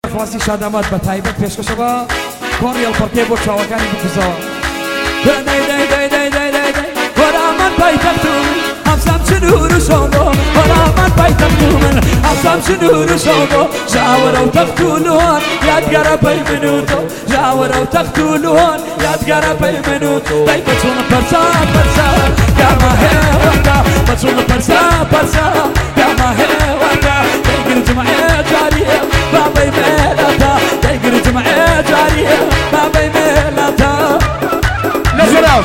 فاسی شادامات بە تایبەت پێشکەشەوە کۆڕیەڵ پڕکێ بۆ چاوەکانی بکوزەوە وەرا من پایتەختم هەمسام چنور و شۆڵۆ وەرا من پایتەختم من هەمسام چنور و شۆڵۆ ژاوەرە و تەخت و لۆن یادگارە پەی من و تۆ ژاوەرە و تەخت و لۆن یادگارە پەی من و تۆ دەی بەچوونە پەرسا پەرسا گاما هێوەکە بەچوونە پەرسا پەرسا گاما هێوەکە دەیگری جمعێ جاریە بابەی مێلەتە دەیگری جمعێ جاریە بابەی مێلەتە نەسەراو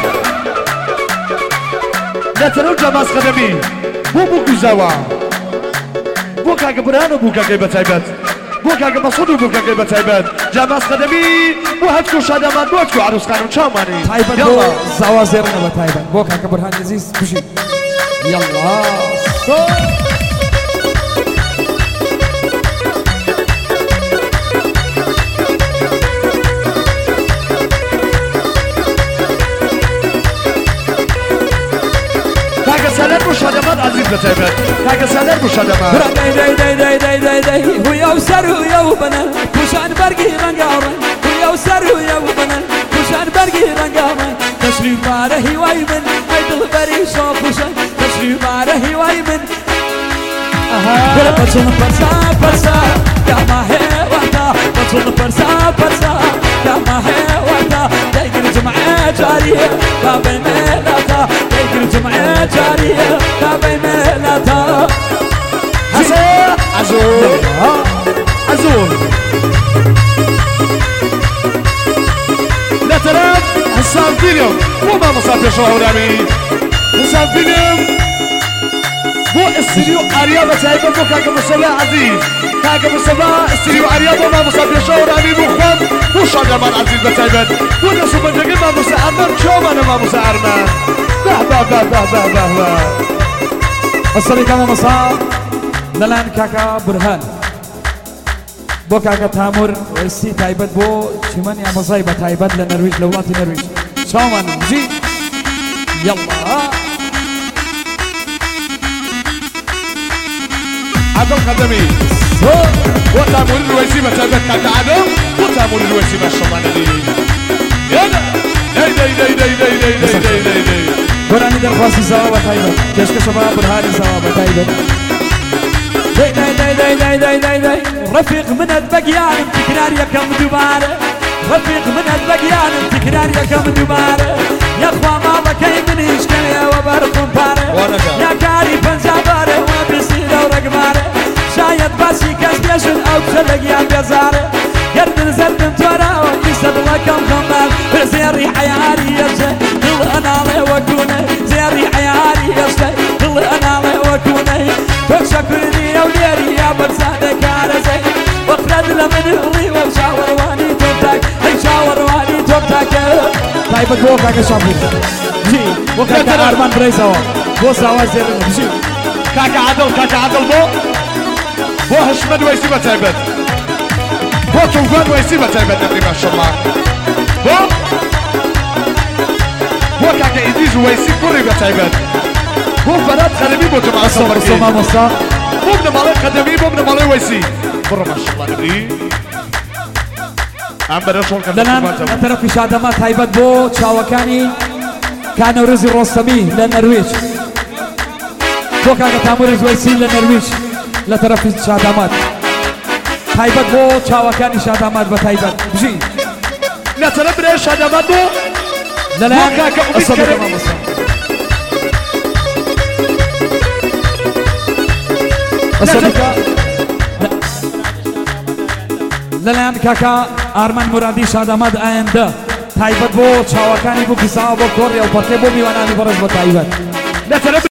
نەتەرەو جەماس خەدەمی بۆ گوزەوە بۆ کاکە برهان و بۆ کاکەی بەتایبەت بۆ کاکە مەسعود و بۆ کاکەی بەتایبەت جەماس خەدەمی بۆ هەچکۆ شادەمان بۆ هەچکۆ عروسخان و چاومانی تایبەت بۆ زاوا زێڕنە بە تایبەت بۆ کاکە برهان عزیز بژی یەڵڵا سالر بو شادمان عزیز بتایبت کاکە سالر بو شادمان دەی هویا و سەر هویا و بنەن پوشان بەرگی ڕەنگاڕن هویا و سەر هویا و بنەن پوشان بەرگی ڕەنگاڕن تەشریف بارە هیوای من ئەی دڵبەری شۆپوشە تەشریف بارە هیوای من بەچۆن پەرسا پەرسا گاما هێوەتا بەچۆن پەرسا پەرسا گاما هێوەتا دەیگری جمعێ جاریە بابەی مێلەتە دەیگری جمعێ جاریە بابەی مێلەتە عزول عزول لطرف حسان فيلم بو ما مصافي شهورامي حسان فيلم بو استريو اريا بتاعي بو كاكا مصطفى عزيز كاكا مصطفى استريو اريا بو ما مصافي شهورامي بو خان بو شادمان عزيز بتاعي بو نسو بندقي ما مساعرنا شو ما مساعرنا به به به به به به السلام عليكم مصاب لەلایەن کاکە برهان بۆ کاکە تامور وەیسی تایبەت بۆ چیمەنی ئامۆزای بە تایبەت لە نەرویج لە وڵاتی نەرویج چاومان بژی یەڵڵا عدل خدمي بۆ تامور الوەیسی بە تایبەت کاکە عدل بۆ تامور الوەیسی بە شەمانەی یادا دەی گۆرانی دەرخواستی زاوا بە تایبەت پێشکەشەوە برهانی زاوا بە تایبەت داي رفيق من البقيان تكرار يا كم دوباره رفيق من البقيان تكرار يا كم دوباره يا اخوان ما بكي من اشكاليا وبركم باره يا كاري بنزاباره وبيصير ورقماره شايد باسي كسبيشن او تشلق يا بيزاره يردن زردن تورا ويسد لكم خمال زيري حياري يرجع قل انا علي وكونه زيري حياري يرجع قل انا علي وكونه تشكرني يا وليري يا برزادك على زي وقرد لمن هلي وشاور واني توبتك اي شاور واني توبتك تايبك بوكا كشابي جي بوكا كارمان بريزاوا بو ساوا زيرن جي كاكا عدل بو هشمد ويسي بتايبت بو توفان ويسي بتايبت تقريبا ان شاء الله بو كاكا إدريس ويسي كوري بتايبت بو فراد خدمي بو جماعة صبر صوما مصا بو ابن مالي خدمي بو ابن مالي ويسي برا ما شاء الله نبري عم برشون لەلایەن ئەتەرەفی شادەما تایبەت بۆ چاوەکانی کانەوروزی ڕۆستەمی لە نەرویج بۆ کاکە تاموری وەیسی لە نەرویج لە تەرەفی شادەمات تایبەت بۆ چاوەکانی شادەمات بە تایبەت بژی لە تەرەف برای شادەمات بۆ لەلایەن کاکە ئومید کەرەمی لەلایەن کاکە ئارمان مورادی شادەمات ئایندە تایبەت بۆ چاوەکانی بۆ کیساوە بۆ کۆڕی ئەو پەرکێ بۆ میوانانی بەڕێز بە تایبەت لە تەرەف